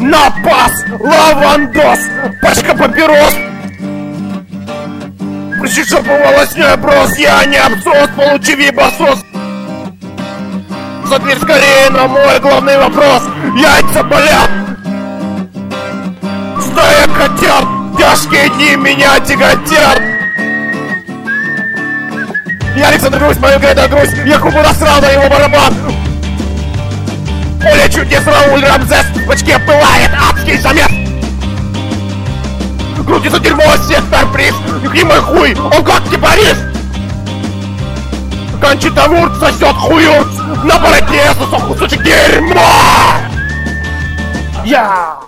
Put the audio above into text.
Напас! Лавандос! Пачка папирос! Пришедший по волоснёй брос! Я не абсос! Получи вибосос! Ответь скорее на мой главный вопрос! Яйца болят! Стая котят! Тяжкие дни меня тяготят! Я Александр Грусть, мою гайда грусть! Я Кубу насрал на его барабан! Поле чудес Рауль Рамзес! В очке пылает адский замес! Крутится дерьмо, сектор приз! И мой хуй, он как кипарис! Кончита Вурт сосет хуюрт! На бороде сосок кусочек дерьма! Я!